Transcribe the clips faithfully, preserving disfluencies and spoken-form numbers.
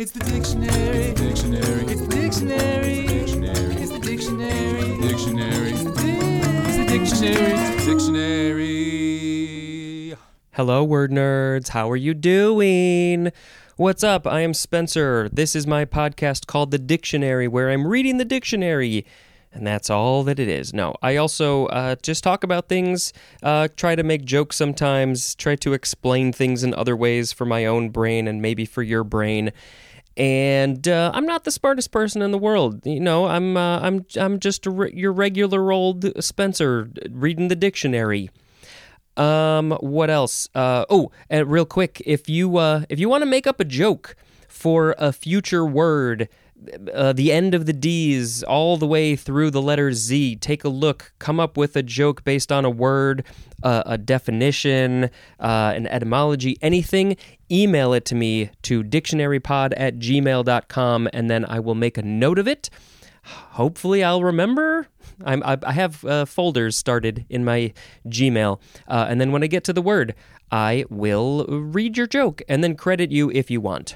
It's the dictionary. Dictionary. It's the dictionary. Dictionary. It's the dictionary. Dictionary. It's the dictionary. It's the dictionary. Hello, word nerds. How are you doing? What's up? I am Spencer. This is my podcast called The Dictionary, where I'm reading the dictionary. And that's all that it is. No, I also uh, just talk about things, uh, try to make jokes sometimes, try to explain things in other ways for my own brain and maybe for your brain. And uh, I'm not the smartest person in the world. You know, I'm uh, I'm I'm just a re- your regular old Spencer reading the dictionary. Um, what else? Uh, oh, and real quick, if you uh, if you want to make up a joke for a future word, uh, the end of the D's all the way through the letter Z, take a look, come up with a joke based on a word, uh, a definition, uh, an etymology, anything. Email it to me to dictionarypod at gmail dot com, and then I will make a note of it. Hopefully I'll remember. I'm, I, I have uh, folders started in my Gmail, uh, and then when I get to the word, I will read your joke and then credit you if you want.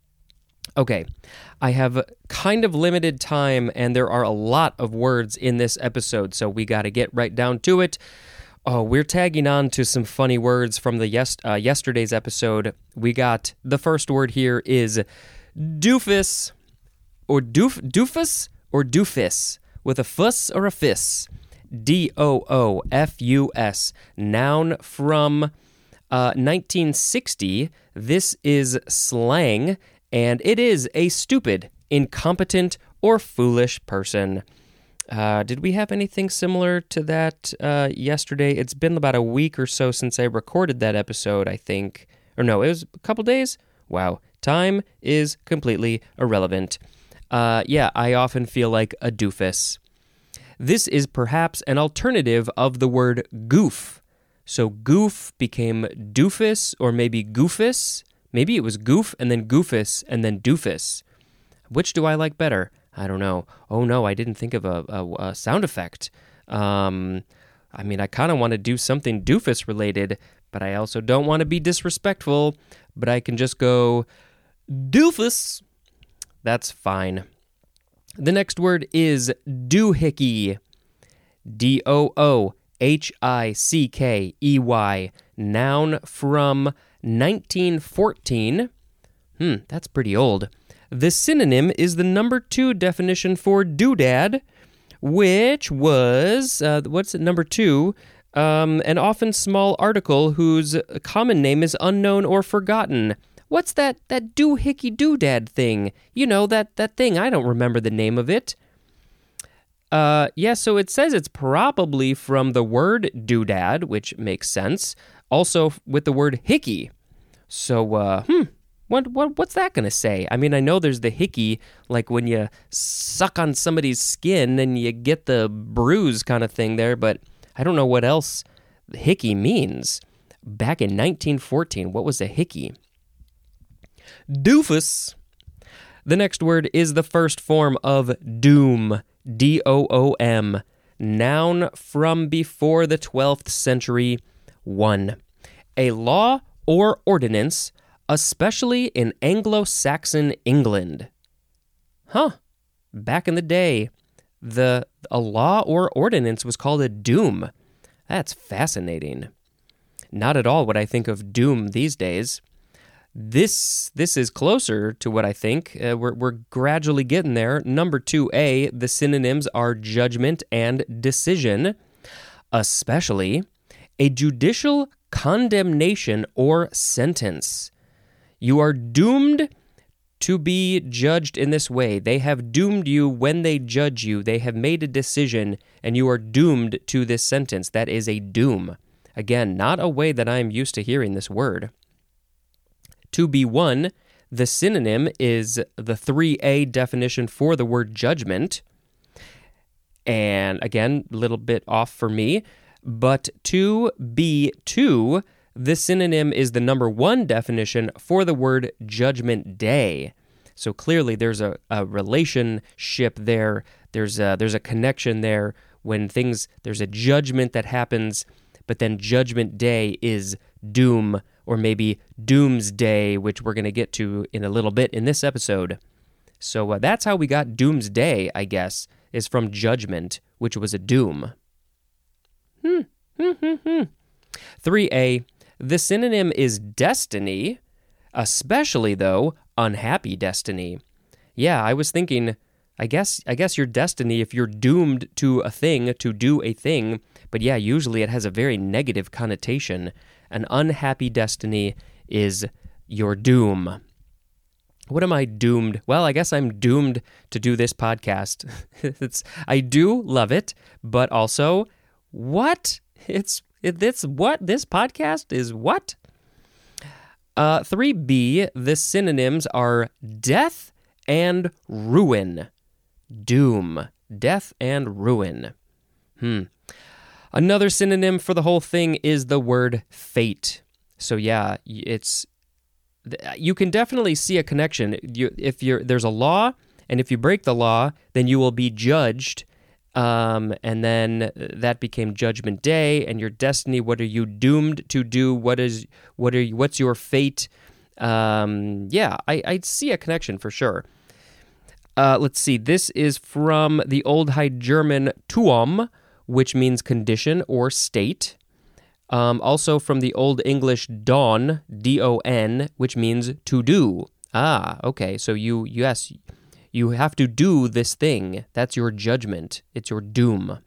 Okay, I have kind of limited time, and there are a lot of words in this episode, so we got to get right down to it. Oh, we're tagging on to some funny words from the yes, uh, yesterday's episode. We got, the first word here is doofus, or doof, doofus, or doofus, with a fuss or a fiss. D O O F U S, noun from uh, nineteen sixty. This is slang, and it is a stupid, incompetent, or foolish person. Uh, did we have anything similar to that uh, yesterday? It's been about a week or so since I recorded that episode, I think. Or no, it was a couple days? Wow. Time is completely irrelevant. Uh, yeah, I often feel like a doofus. This is perhaps an alternative of the word goof. So goof became doofus, or maybe goofus. Maybe it was goof and then goofus and then doofus. Which do I like better? I don't know. Oh no, I didn't think of a, a, a sound effect. Um, I mean, I kind of want to do something doofus related, but I also don't want to be disrespectful, but I can just go doofus. That's fine. The next word is doohickey. D O O H I C K E Y. Noun from nineteen fourteen. Hmm, that's pretty old. The synonym is the number two definition for doodad, which was, uh, what's it, number two? Um, an often small article whose common name is unknown or forgotten. What's that, that doohickey doodad thing? You know, that, that thing, I don't remember the name of it. Uh, yeah, so it says it's probably from the word doodad, which makes sense. Also with the word hickey. So, uh, hmm. What what what's that going to say? I mean, I know there's the hickey, like when you suck on somebody's skin and you get the bruise kind of thing there, but I don't know what else hickey means. Back in nineteen fourteen, what was a hickey? Doofus. The next word is the first form of doom, D O O M, noun from before the twelfth century. One, a law or ordinance, especially in Anglo-Saxon England. Huh. Back in the day, the a law or ordinance was called a doom. That's fascinating. Not at all what I think of doom these days. This this is closer to what I think. Uh, we're, we're gradually getting there. Number two A, the synonyms are judgment and decision, especially a judicial condemnation or sentence. You are doomed to be judged in this way. They have doomed you when they judge you. They have made a decision, and you are doomed to this sentence. That is a doom. Again, not a way that I am used to hearing this word. To be one, the synonym is the three A definition for the word judgment. And again, a little bit off for me. But to be two, the synonym is the number one definition for the word judgment day. So clearly there's a, a relationship there. There's a, there's a connection there when things, there's a judgment that happens, but then judgment day is doom or maybe doomsday, which we're going to get to in a little bit in this episode. So uh, that's how we got doomsday, I guess, is from judgment, which was a doom. Hmm. Hmm, hmm, hmm. three A, the synonym is destiny, especially, though, unhappy destiny. Yeah, I was thinking, I guess I guess your destiny, if you're doomed to a thing, to do a thing, but yeah, usually it has a very negative connotation. An unhappy destiny is your doom. What am I doomed? Well, I guess I'm doomed to do this podcast. it's I do love it, but also, what? It's it, it's what? This podcast is what? Uh, three B, the synonyms are death and ruin. Doom. Death and ruin. Hmm. Another synonym for the whole thing is the word fate. So yeah, it's you can definitely see a connection. You, if you're there's a law, and if you break the law, then you will be judged. Um, and then that became Judgment Day, and your destiny. What are you doomed to do? What is what are you, what's your fate? Um, yeah, I, I see a connection for sure. Uh, let's see. This is from the Old High German tuum, which means condition or state. Um, also from the Old English don, D O N, which means to do. Ah, okay. So you, yes, you have to do this thing. That's your judgment. It's your doom.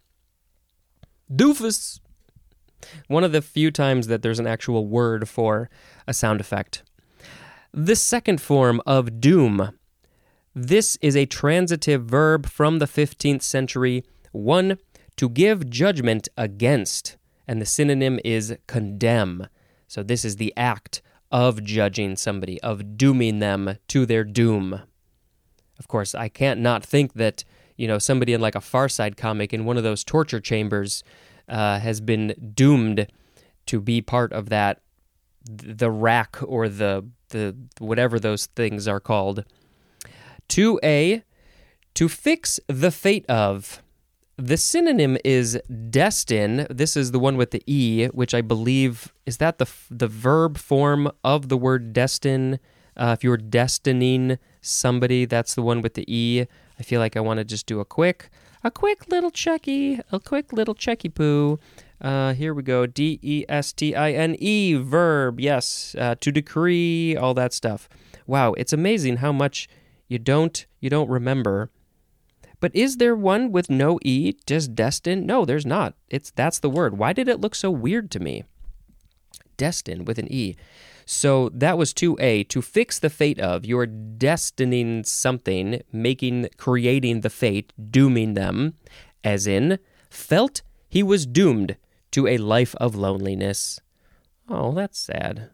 Doofus. One of the few times that there's an actual word for a sound effect. The second form of doom. This is a transitive verb from the fifteenth century. One, to give judgment against. And the synonym is condemn. So this is the act of judging somebody, of dooming them to their doom. Of course, I can't not think that, you know, somebody in like a Far Side comic in one of those torture chambers uh, has been doomed to be part of that, the rack or the the whatever those things are called. two A, to fix the fate of. The synonym is destin. This is the one with the E, which I believe, is that the the verb form of the word destin? Uh, if you were destining somebody, that's the one with the E. I feel like I want to just do a quick, a quick little checky, a quick little checky poo. Uh, here we go. D E S T I N E, verb, yes, uh, to decree, all that stuff. Wow, it's amazing how much you don't you don't remember. But is there one with no E, just destin? No, there's not. It's that's the word. Why did it look so weird to me? Destin with an E. So that was two A, to fix the fate of. You're destining something, making, creating the fate, dooming them, as in, felt he was doomed to a life of loneliness. Oh, that's sad.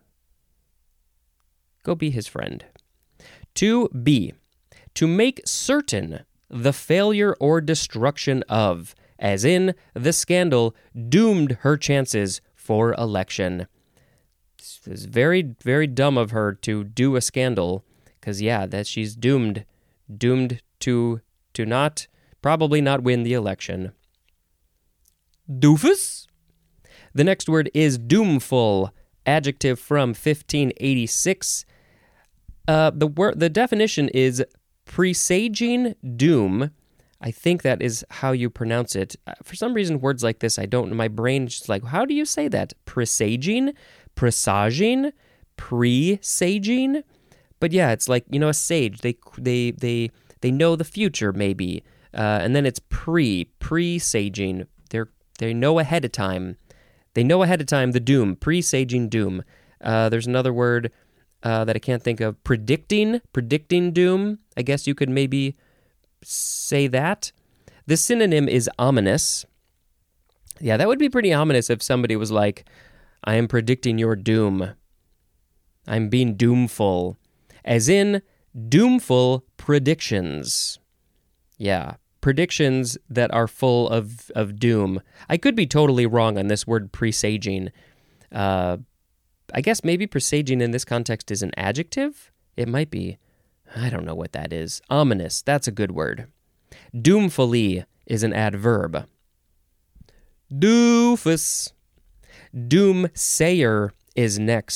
Go be his friend. two B, to make certain the failure or destruction of, as in, the scandal doomed her chances for election. It's very, very dumb of her to do a scandal, because, yeah, that she's doomed, doomed to, to not, probably not win the election. Doofus? The next word is doomful, adjective from fifteen eighty-six. Uh, the word, the definition is presaging doom. I think that is how you pronounce it. For some reason, words like this, I don't, my brain's just like, how do you say that? Presaging? Presaging? Presaging? But yeah, it's like, you know, a sage. They they they they know the future, maybe. Uh, and then it's pre, presaging. They're, they know ahead of time. They know ahead of time the doom, presaging doom. Uh, there's another word uh, that I can't think of. Predicting, predicting doom. I guess you could maybe say that. The synonym is ominous. Yeah, that would be pretty ominous if somebody was like, I am predicting your doom. I'm being doomful. As in, doomful predictions. Yeah, predictions that are full of, of doom. I could be totally wrong on this word presaging. Uh, I guess maybe presaging in this context is an adjective? It might be. I don't know what that is. Ominous, that's a good word. Doomfully is an adverb. Doofus. Doomsayer is next,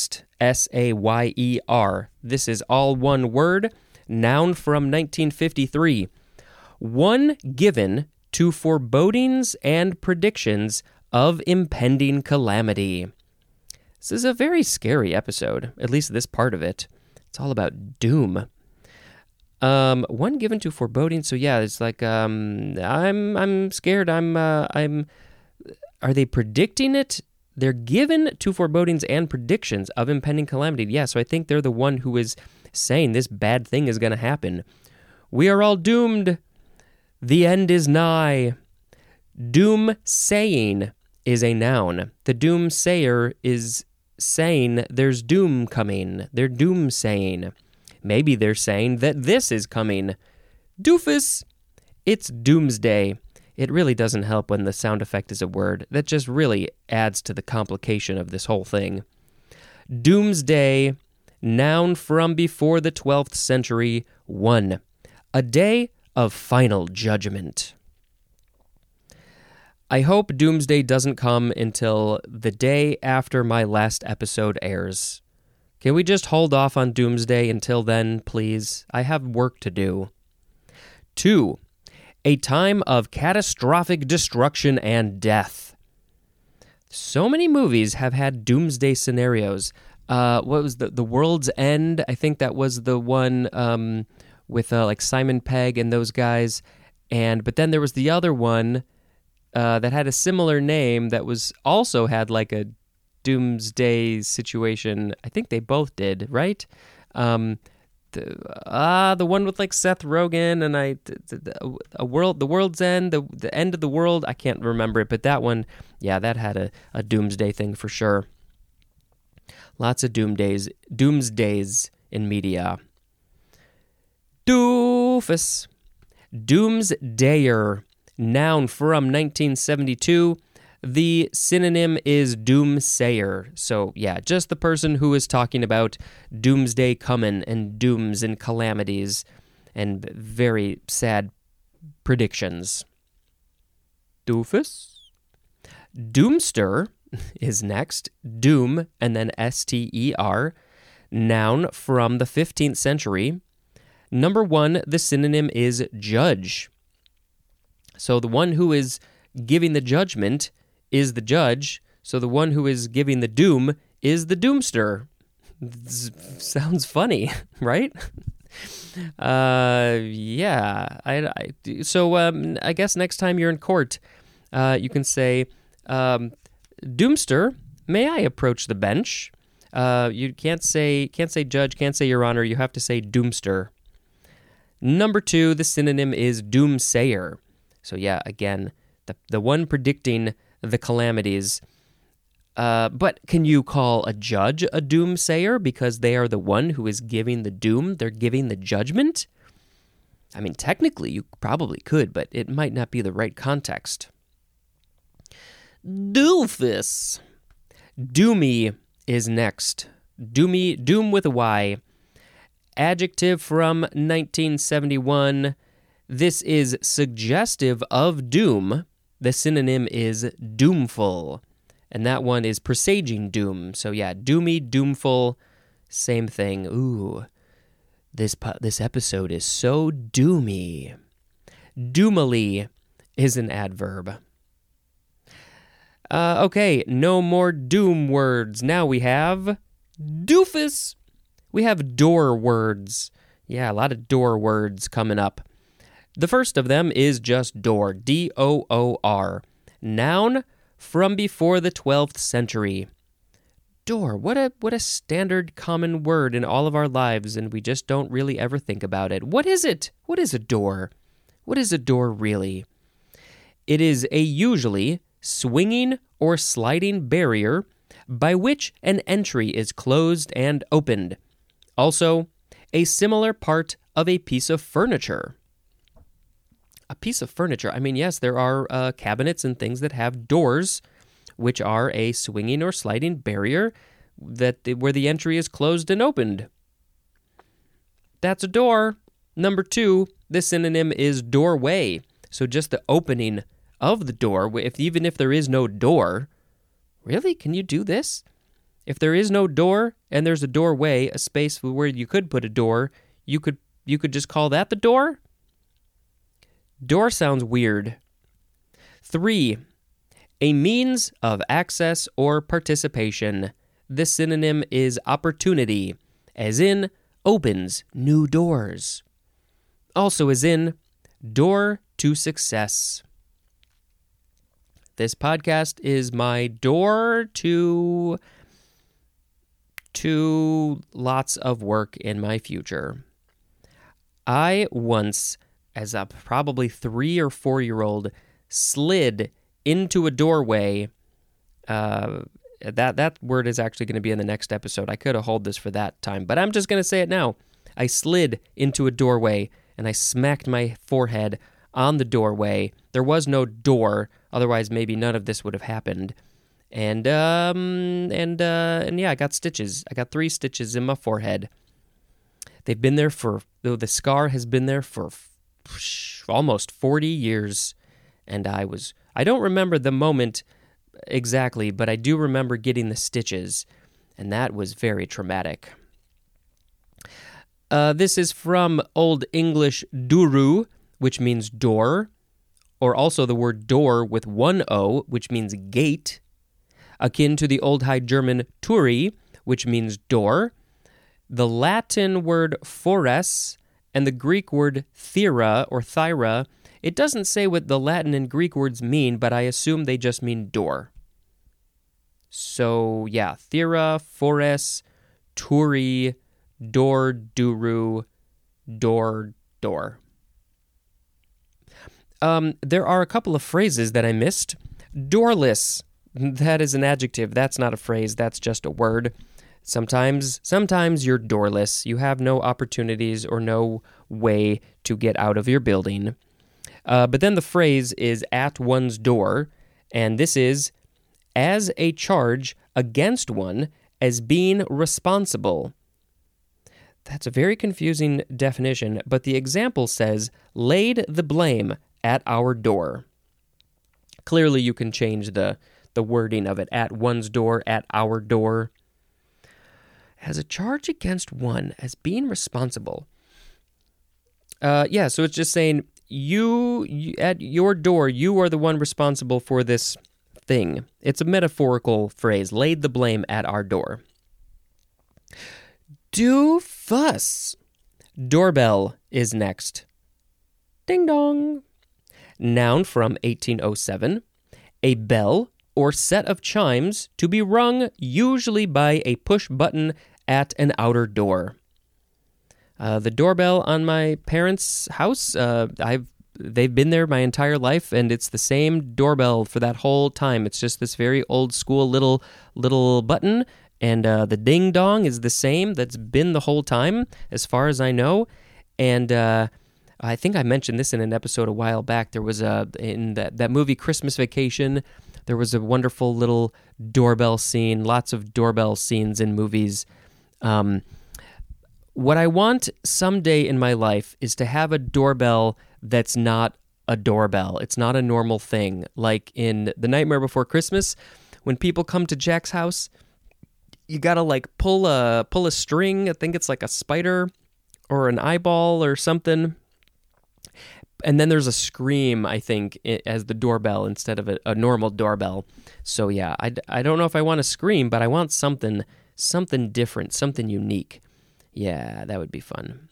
S A Y E R. This is all one word, noun from nineteen fifty-three. One given to forebodings and predictions of impending calamity. This is a very scary episode, at least this part of it. It's all about doom. Um, one given to foreboding. So yeah, it's like um, I'm I'm scared. I'm uh, I'm. Are they predicting it? They're given to forebodings and predictions of impending calamity. Yeah, so I think they're the one who is saying this bad thing is going to happen. We are all doomed. The end is nigh. Doom saying is a noun. The doomsayer is saying there's doom coming. They're doom saying. Maybe they're saying that this is coming. Doofus! It's doomsday. It really doesn't help when the sound effect is a word. That just really adds to the complication of this whole thing. Doomsday, noun from before the twelfth century, one. A day of final judgment. I hope doomsday doesn't come until the day after my last episode airs. Can we just hold off on doomsday until then, please? I have work to do. Two, a time of catastrophic destruction and death. So many movies have had doomsday scenarios. Uh, what was the the World's End? I think that was the one um, with uh, like Simon Pegg and those guys. And but then there was the other one uh, that had a similar name that was also had like a doomsday situation. I think they both did, right? Um, the, ah, the one with like Seth Rogen and I, the, the, a world, the world's end, the the end of the world. I can't remember it, but that one, yeah, that had a, a doomsday thing for sure. Lots of doomdays, doomsdays in media. Doofus, doomsdayer, noun from nineteen seventy-two. The synonym is doomsayer. So, yeah, just the person who is talking about doomsday coming and dooms and calamities and very sad predictions. Doofus. Doomster is next. Doom and then S T E R. Noun from the fifteenth century. Number one, the synonym is judge. So the one who is giving the judgment is the judge, so the one who is giving the doom is the doomster. This sounds funny, right? uh, yeah. I, I, so um, I guess next time you're in court, uh, you can say, um, Doomster, may I approach the bench? Uh, you can't say can't say judge, can't say your honor. You have to say doomster. Number two, the synonym is doomsayer. So yeah, again, the the one predicting the calamities. Uh, but can you call a judge a doomsayer because they are the one who is giving the doom? They're giving the judgment? I mean, technically, you probably could, but it might not be the right context. Doofus. Doomy is next. Doomy, doom with a Y. Adjective from nineteen seventy-one. This is suggestive of doom. The synonym is doomful, and that one is presaging doom. So yeah, doomy, doomful, same thing. Ooh, this po- this episode is so doomy. Doomily is an adverb. Uh, okay, no more doom words. Now we have doofus. We have door words. Yeah, a lot of door words coming up. The first of them is just door, D O O R. Noun from before the twelfth century. Door, what a what a standard common word in all of our lives, and we just don't really ever think about it. What is it? What is a door? What is a door really? It is a usually swinging or sliding barrier by which an entry is closed and opened. Also, a similar part of a piece of furniture. A piece of furniture. I mean, yes, there are uh, cabinets and things that have doors, which are a swinging or sliding barrier that where the entry is closed and opened. That's a door. Number two, the synonym is doorway. So just the opening of the door, if even if there is no door. Really? Can you do this? If there is no door and there's a doorway, a space where you could put a door, you could you could just call that the door? Door sounds weird. Three, a means of access or participation. This synonym is opportunity, as in opens new doors. Also as in door to success. This podcast is my door to to lots of work in my future. I once, as a probably three or four-year-old, slid into a doorway. Uh, that that word is actually going to be in the next episode. I could have held this for that time, but I'm just going to say it now. I slid into a doorway, and I smacked my forehead on the doorway. There was no door, otherwise maybe none of this would have happened. And um and uh and yeah, I got stitches. I got three stitches in my forehead. They've been there for the scar has been there for f- almost forty years, and I was I don't remember the moment exactly, but I do remember getting the stitches, and that was very traumatic. Uh, this is from Old English duru, which means door, or also the word door with one O, which means gate, akin to the Old High German turi, which means door, the Latin word fores, and the Greek word thera or thyra. It doesn't say what the Latin and Greek words mean, but I assume they just mean door. So, yeah, thera, fores, turi, door, duru, door, door. Um, there are a couple of phrases that I missed. Doorless. That is an adjective. That's not a phrase. That's just a word. Sometimes, sometimes you're doorless. You have no opportunities or no way to get out of your building. Uh, but then the phrase is at one's door, and this is as a charge against one as being responsible. That's a very confusing definition, but the example says, laid the blame at our door. Clearly you can change the the wording of it, at one's door, at our door. As a charge against one as being responsible. Uh, yeah, so it's just saying, you, you at your door, you are the one responsible for this thing. It's a metaphorical phrase, laid the blame at our door. Doofus. Doorbell is next. Ding dong. Noun from eighteen oh seven. A bell or set of chimes to be rung usually by a push button at an outer door. Uh, the doorbell on my parents' house, uh, I've they've been there my entire life, and it's the same doorbell for that whole time. It's just this very old school little little button, and uh, the ding dong is the same. That's been the whole time, as far as I know. And uh, I think I mentioned this in an episode a while back. There was a in that that movie Christmas Vacation. There was a wonderful little doorbell scene. Lots of doorbell scenes in movies. Um, what I want someday in my life is to have a doorbell that's not a doorbell. It's not a normal thing. Like in The Nightmare Before Christmas, when people come to Jack's house, you gotta like pull a pull a string. I think it's like a spider or an eyeball or something. And then there's a scream, I think, as the doorbell instead of a, a normal doorbell. So yeah, I, I don't know if I want to scream, but I want something something different, something unique. Yeah, that would be fun.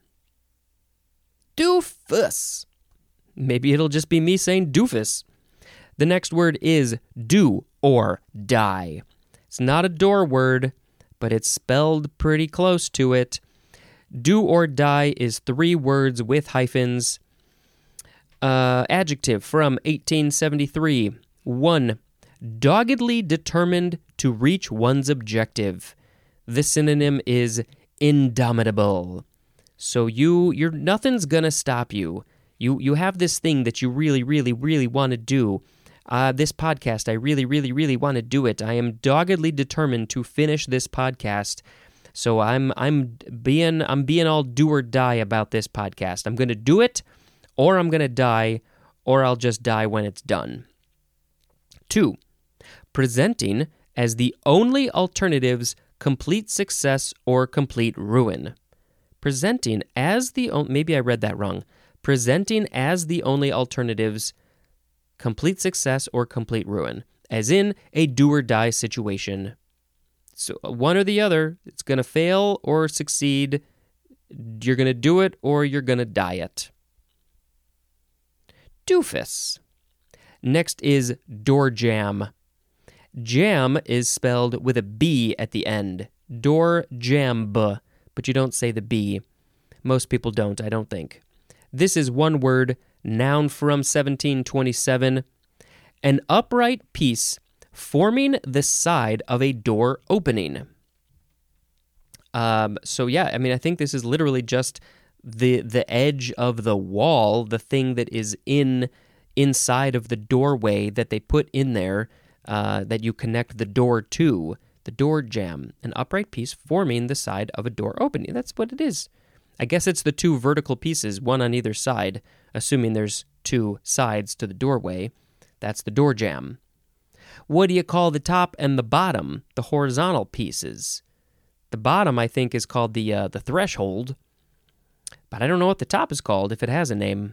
Doofus. Maybe it'll just be me saying doofus. The next word is do or die. It's not a door word, but it's spelled pretty close to it. Do or die is three words with hyphens. Uh, adjective from eighteen seventy-three. One, doggedly determined to reach one's objective. This synonym is indomitable. So you, you're nothing's gonna stop you. You, you have this thing that you really, really, really want to do. Uh, this podcast, I really, really, really want to do it. I am doggedly determined to finish this podcast. So I'm, I'm being, I'm being all do or die about this podcast. I'm gonna do it. Or I'm going to die, or I'll just die when it's done. Two, presenting as the only alternatives complete success or complete ruin. Presenting as the only, maybe I read that wrong. Presenting as the only alternatives complete success or complete ruin, as in a do or die situation. So one or the other, it's going to fail or succeed. You're going to do it or you're going to die it. Doofus. Next is door jam. Jam is spelled with a B at the end. Door jam, but you don't say the B. Most people don't, I don't think. This is one word, noun from seventeen twenty-seven. An upright piece forming the side of a door opening. Um, so yeah, I mean, I think this is literally just the the edge of the wall, the thing that is in inside of the doorway that they put in there, uh, that you connect the door to, the door jamb, an upright piece forming the side of a door opening. That's what it is. I guess it's the two vertical pieces, one on either side, assuming there's two sides to the doorway. That's the door jamb. What do you call the top and the bottom, the horizontal pieces? The bottom, I think, is called the uh, the threshold, but I don't know what the top is called, if it has a name.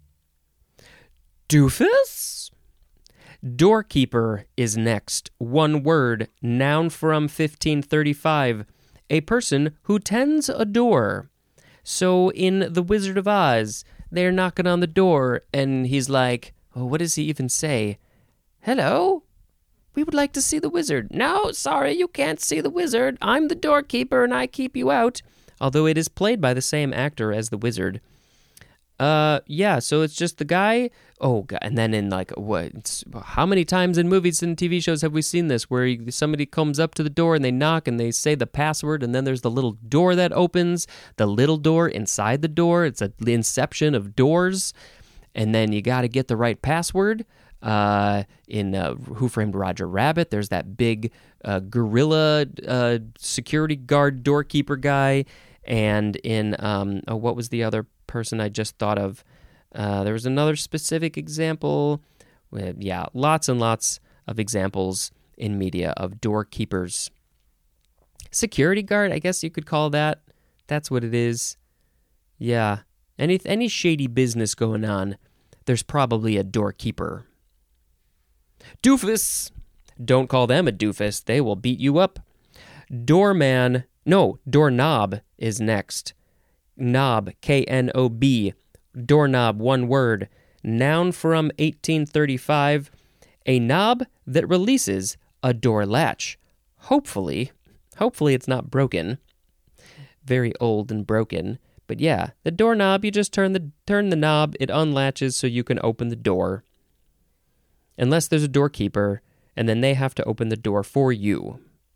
Doofus? Doorkeeper is next. One word, noun from fifteen thirty-five. A person who tends a door. So in The Wizard of Oz, they're knocking on the door, and he's like, oh, what does he even say? Hello? We would like to see the wizard. No, sorry, you can't see the wizard. I'm the doorkeeper, and I keep you out. Although it is played by the same actor as the wizard. Uh, yeah, so it's just the guy. Oh, God. And then in like, what? It's, how many times in movies and T V shows have we seen this where somebody comes up to the door and they knock and they say the password, and then there's the little door that opens, the little door inside the door. It's a, the inception of doors. And then you got to get the right password. Uh, in uh, Who Framed Roger Rabbit, there's that big uh, gorilla uh, security guard doorkeeper guy. And in, um, oh, what was the other person I just thought of? Uh, there was another specific example. Uh, yeah, lots and lots of examples in media of doorkeepers. Security guard, I guess you could call that. That's what it is. Yeah, any any shady business going on, there's probably a doorkeeper. Doofus. Don't call them a doofus. They will beat you up. Doorman. No, doorknob is next. Knob, K N O B. Doorknob, one word. Noun from eighteen thirty-five. A knob that releases a door latch. Hopefully. Hopefully it's not broken. Very old and broken. But yeah, the doorknob, you just turn the turn the knob, it unlatches so you can open the door. Unless there's a doorkeeper, and then they have to open the door for you.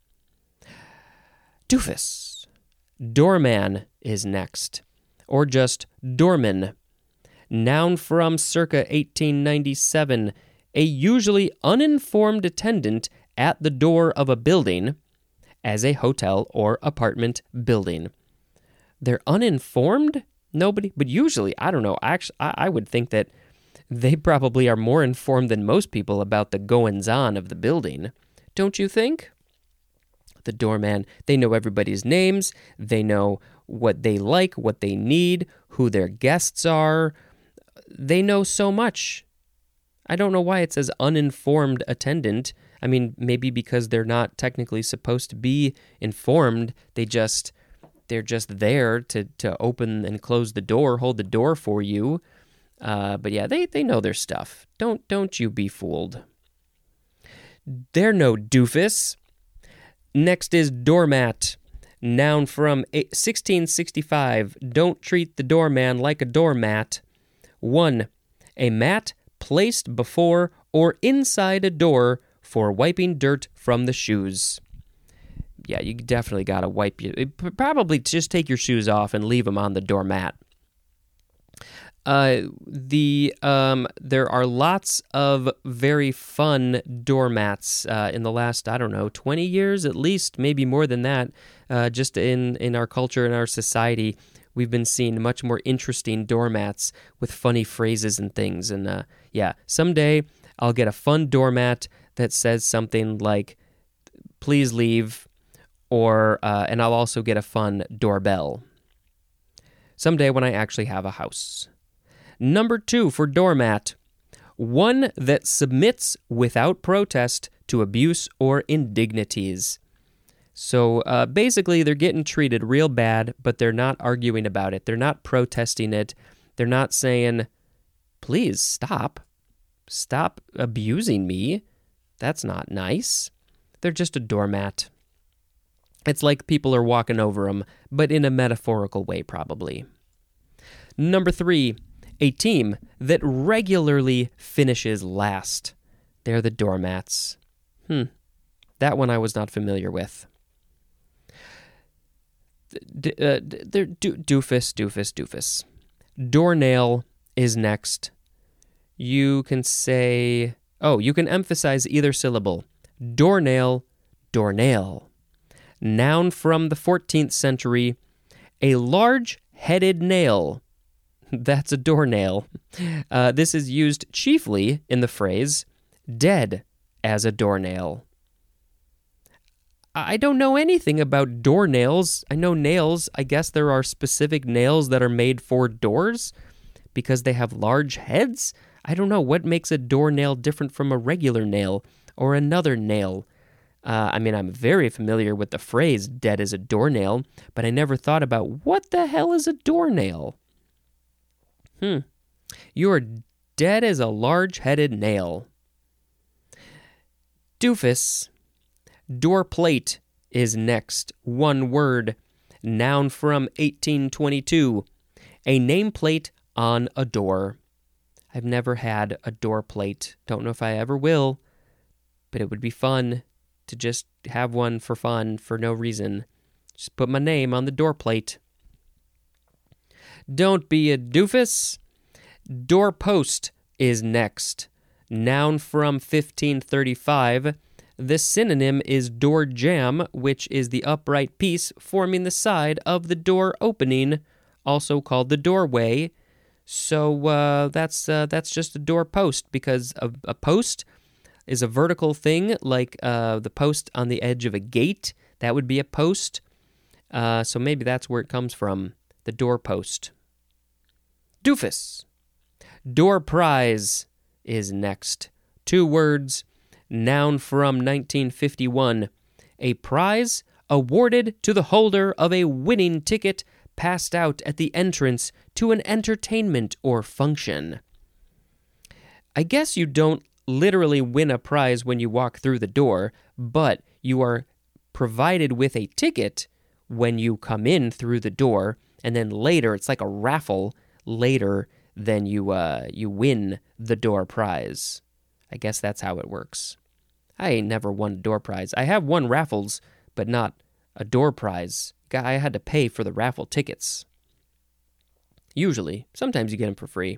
Doofus. Doorman is next. Or just doorman. Noun from circa eighteen ninety-seven. A usually uninformed attendant at the door of a building as a hotel or apartment building. They're uninformed? Nobody? But usually, I don't know. Actually, I, I would think that they probably are more informed than most people about the goings-on of the building. Don't you think? The doorman, they know everybody's names. They know what they like, what they need, who their guests are. They know so much. I don't know why it says uninformed attendant. I mean, maybe because they're not technically supposed to be informed. They just, they're just there to, to open and close the door, hold the door for you. Uh, but yeah, they, they know their stuff. Don't don't you be fooled. They're no doofus. Next is doormat. Noun from sixteen sixty-five. Don't treat the doorman like a doormat. One, a mat placed before or inside a door for wiping dirt from the shoes. Yeah, you definitely got to wipe your... Probably just take your shoes off and leave them on the doormat. Uh, the um, there are lots of very fun doormats uh, in the last, I don't know, twenty years at least, maybe more than that. Uh, just in, in our culture and our society, we've been seeing much more interesting doormats with funny phrases and things. And uh, yeah, someday I'll get a fun doormat that says something like, please leave, or uh, and I'll also get a fun doorbell someday when I actually have a house. Number two for doormat, one that submits without protest to abuse or indignities. So uh, basically, they're getting treated real bad, but they're not arguing about it. They're not protesting it. They're not saying, please stop. Stop abusing me. That's not nice. They're just a doormat. It's like people are walking over them, but in a metaphorical way, probably. Number three, a team that regularly finishes last. They're the doormats. Hmm. That one I was not familiar with. D- uh, they're do- doofus, doofus, doofus. Doornail is next. You can say, oh, you can emphasize either syllable. Doornail, doornail. Noun from the fourteenth century, a large-headed nail. That's a doornail. Uh, this is used chiefly in the phrase, dead as a doornail. I don't know anything about doornails. I know nails. I guess there are specific nails that are made for doors because they have large heads. I don't know what makes a doornail different from a regular nail or another nail. Uh, I mean, I'm very familiar with the phrase dead as a doornail, but I never thought about what the hell is a doornail. Hmm. You're dead as a large-headed nail. Doofus. Door plate is next. One word. Noun from eighteen twenty-two. A nameplate on a door. I've never had a door plate. Don't know if I ever will, but it would be fun to just have one for fun for no reason. Just put my name on the door plate. Don't be a doofus. Doorpost is next. Noun from fifteen thirty-five. The synonym is door jamb, which is the upright piece forming the side of the door opening, also called the doorway. So uh, that's uh, that's just a door post, because a, a post is a vertical thing, like uh, the post on the edge of a gate. That would be a post. Uh, so maybe that's where it comes from, the door post. Doofus. Door prize is next. Two words. Noun from nineteen fifty-one. A prize awarded to the holder of a winning ticket passed out at the entrance to an entertainment or function. I guess you don't literally win a prize when you walk through the door, but you are provided with a ticket when you come in through the door, and then later, it's like a raffle, later then you uh, you win the door prize. I guess that's how it works. I ain't never won a door prize. I have won raffles, but not a door prize. I had to pay for the raffle tickets. Usually. Sometimes you get them for free.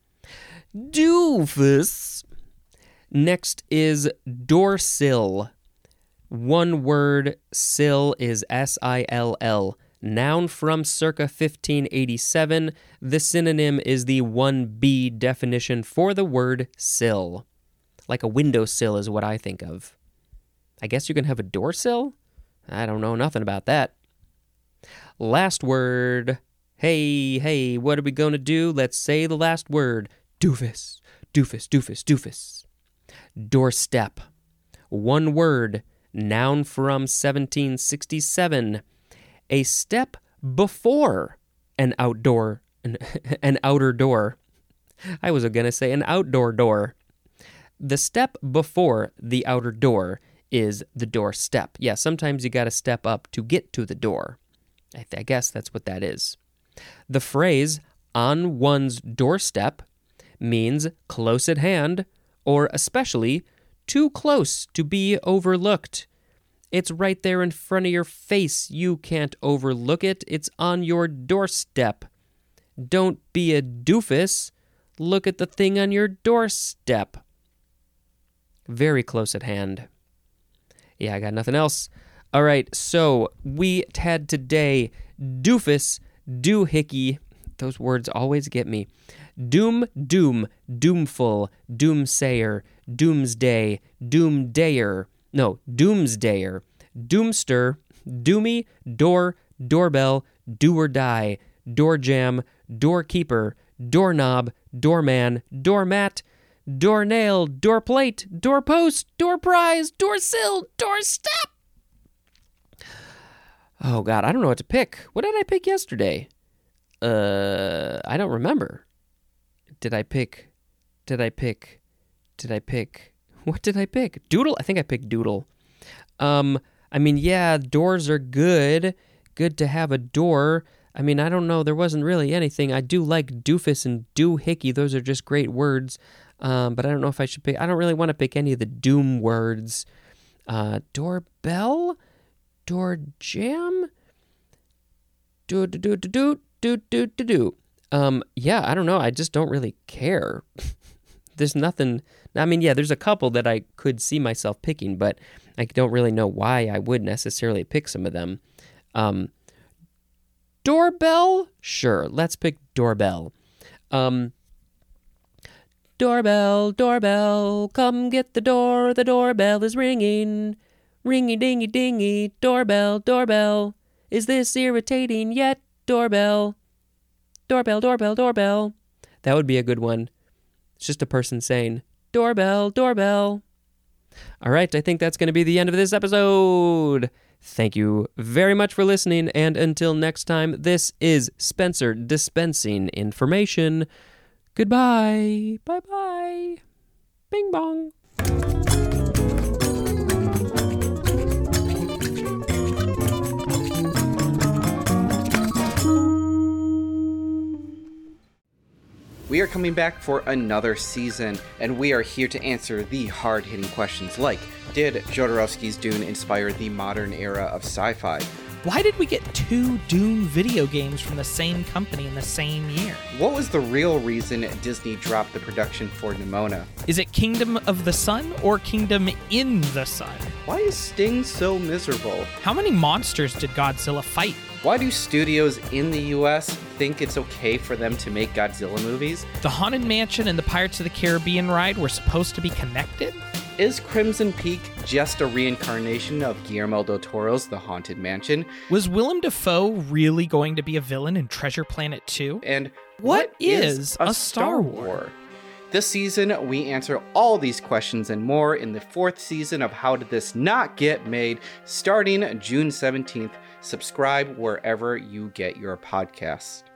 Doofus. Next is doorsill. One word, sill is S I L L. Noun from circa fifteen eighty-seven. The synonym is the one B definition for the word sill. Like a windowsill is what I think of. I guess you can have a door sill? I don't know nothing about that. Last word. Hey, hey, what are we going to do? Let's say the last word. Doofus, doofus, doofus, doofus. Doorstep. One word. Noun from seventeen sixty-seven. A step before an outdoor, an, an outer door. I was going to say an outdoor door. The step before the outer door is the doorstep. Yeah, sometimes you got to step up to get to the door. I, th- I guess that's what that is. The phrase, on one's doorstep, means close at hand, or especially too close to be overlooked. It's right there in front of your face. You can't overlook it. It's on your doorstep. Don't be a doofus. Look at the thing on your doorstep. Very close at hand. Yeah, I got nothing else. All right, so we had today doofus, doohickey. Those words always get me. Doom, doom, doomful, doomsayer, doomsday, doomdayer, no, Doomsdayer, Doomster, Doomy, Door, Doorbell, Do or Die, Door Jam, Doorkeeper, Doorknob, Doorman, Doormat, Doornail, Doorplate, Doorpost, Doorprize, Doorsill, Doorstep. Oh, God, I don't know what to pick. What did I pick yesterday? Uh, I don't remember. Did I pick, did I pick, did I pick, what did I pick? Doodle? I think I picked Doodle. Um, I mean, yeah, doors are good. Good to have a door. I mean, I don't know. There wasn't really anything. I do like doofus and doohickey. Those are just great words. Um, but I don't know if I should pick. I don't really want to pick any of the doom words. Uh, doorbell? Door jam? Do do do do do do do do do. Um, yeah, I don't know. I just don't really care. There's nothing. I mean, yeah, there's a couple that I could see myself picking, but I don't really know why I would necessarily pick some of them. Um, doorbell? Sure, let's pick doorbell. Um, doorbell, doorbell, come get the door. The doorbell is ringing. Ringy dingy dingy, doorbell, doorbell. Is this irritating yet? Doorbell. Doorbell, doorbell, doorbell. That would be a good one. It's just a person saying, doorbell, doorbell. All right, I think that's going to be the end of this episode. Thank you very much for listening, and until next time, this is Spencer dispensing information. Goodbye. Bye-bye. Bing bong. We are coming back for another season, and we are here to answer the hard-hitting questions like, did Jodorowsky's Dune inspire the modern era of sci-fi? Why did we get two Dune video games from the same company in the same year? What was the real reason Disney dropped the production for Nimona? Is it Kingdom of the Sun or Kingdom in the Sun? Why is Sting so miserable? How many monsters did Godzilla fight? Why do studios in the U S think it's okay for them to make Godzilla movies? The Haunted Mansion and the Pirates of the Caribbean ride were supposed to be connected? Is Crimson Peak just a reincarnation of Guillermo del Toro's The Haunted Mansion? Was Willem Dafoe really going to be a villain in Treasure Planet two? And what, what is a Star War? War? This season, we answer all these questions and more in the fourth season of How Did This Not Get Made, starting June seventeenth. Subscribe wherever you get your podcasts.